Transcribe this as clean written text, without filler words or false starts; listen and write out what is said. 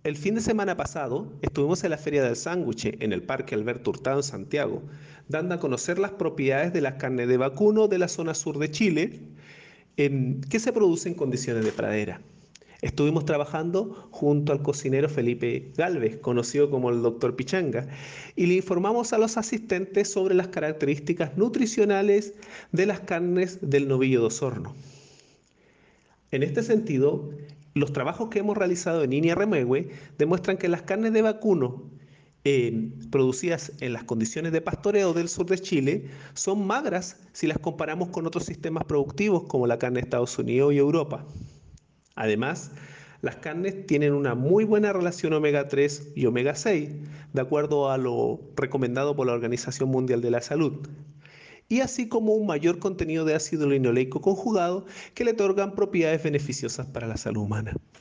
El fin de semana pasado estuvimos en la Feria del Sándwich en el Parque Alberto Hurtado en Santiago, dando a conocer las propiedades de la carne de vacuno de la zona sur de Chile, que se produce en condiciones de pradera. Estuvimos trabajando junto al cocinero Felipe Galvez, conocido como el Doctor Pichanga, y le informamos a los asistentes sobre las características nutricionales de las carnes del novillo de Osorno. En este sentido, los trabajos que hemos realizado en Inia Remuegue demuestran que las carnes de vacuno producidas en las condiciones de pastoreo del sur de Chile son magras si las comparamos con otros sistemas productivos como la carne de Estados Unidos y Europa. Además, las carnes tienen una muy buena relación omega 3 y omega 6, de acuerdo a lo recomendado por la Organización Mundial de la Salud, y así como un mayor contenido de ácido linoleico conjugado que le otorgan propiedades beneficiosas para la salud humana.